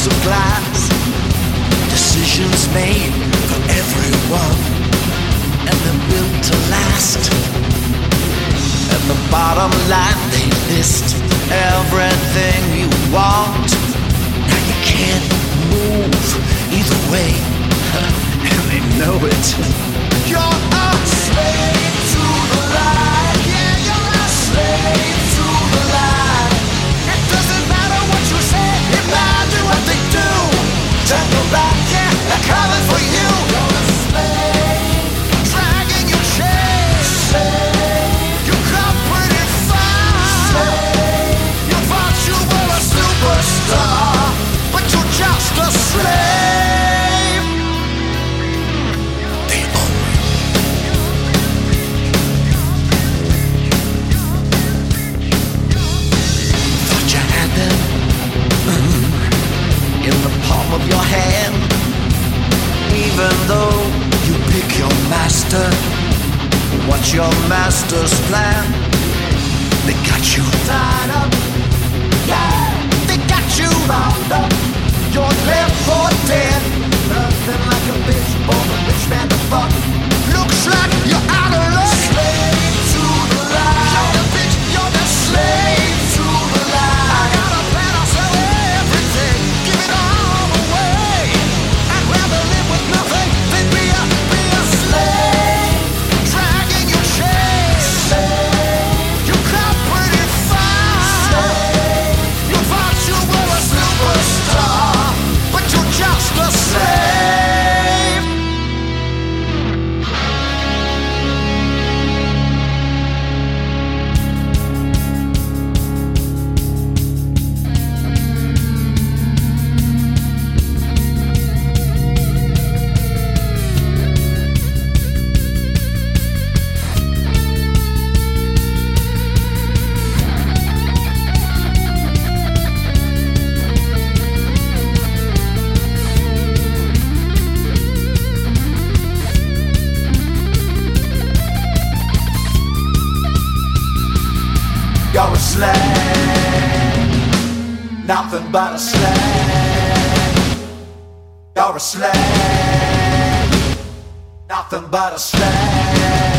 walls of glass, decisions made for everyone, and they're built to last. At the bottom line they list everything you want. Now you can't move either way, and they know it. You're a slave to the lie. Yeah, you're a slave to the lie. It doesn't matter what you say, imagine what they do. Turn your back, yeah, they're coming for you. You're a slave, dragging your chain. Slave, you got pretty far. Slave, you thought you were a superstar, but you're just a slave. They own you. Thought you had them in the palm of your hand. Even though you pick your master, what's your master's plan? They got you tied up, yeah, they got you bound up. You're left for dead, nothing like a bitch for a rich man to fuck. Looks like you're out of luck. Slave to the lie. You're the bitch, you're the slave to the lie. I got a plan, I'll sell everything, give it all away. I'd rather live with nothing than be a slave, dragging your chain. Slave, you got pretty far. Slave, you thought you were a superstar, but you're just a slave. You're a slave, nothing but a slave. You're a slave, nothing but a slave.